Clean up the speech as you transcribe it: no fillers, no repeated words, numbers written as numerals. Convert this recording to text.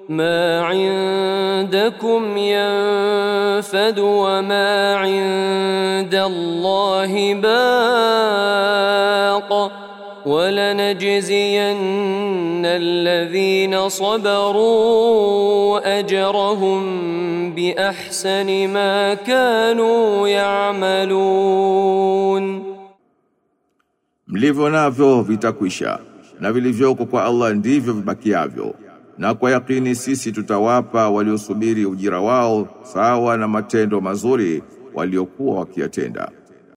ما عندكم ينفد وما عند الله باق ولنجزين الذين صبروا أجرهم بأحسن ما كانوا يعملون. Mlivyo navyo vitakwisha, na vilivyoko kwa Allah ndivyo vibakiavyo, na kwa yakini sisi tutawapa waliosubiri ujira wao sawa na matendo mazuri waliokuwa wakiyatenda.